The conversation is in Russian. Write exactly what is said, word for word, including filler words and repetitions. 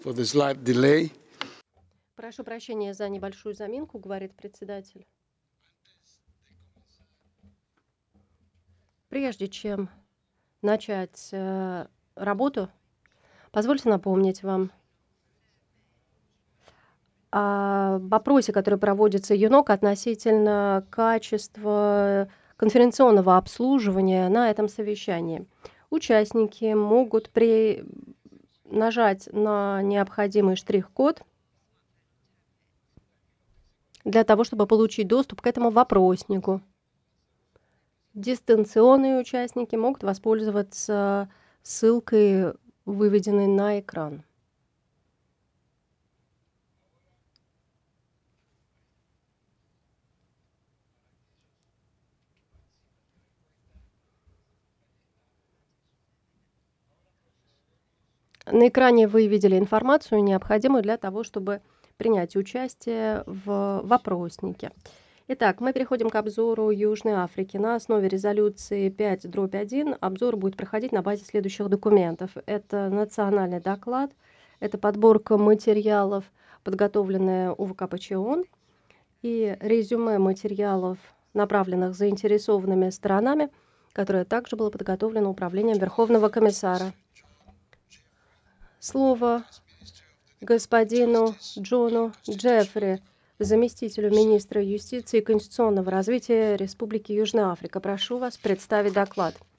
for the slight delay. Прошу прощения за небольшую заминку, говорит председатель. Прежде чем начать э, работу, позвольте напомнить вам о вопросе, который проводится ЮНОК относительно качества конференционного обслуживания на этом совещании. Участники могут при... нажать на необходимый штрих-код для того, чтобы получить доступ к этому вопроснику. Дистанционные участники могут воспользоваться ссылкой, выведенной на экран. На экране вы видели информацию, необходимую для того, чтобы принять участие в вопроснике. Итак, мы переходим к обзору Южной Африки. На основе резолюции пять дробь один обзор будет проходить на базе следующих документов. Это национальный доклад, это подборка материалов, подготовленная УВКПЧ ООН, и резюме материалов, направленных заинтересованными сторонами, которое также было подготовлено Управлением Верховного комиссара. Слово господину Джону Джеффри, заместителю министра юстиции и конституционного развития Республики Южная Африка. Прошу вас представить доклад.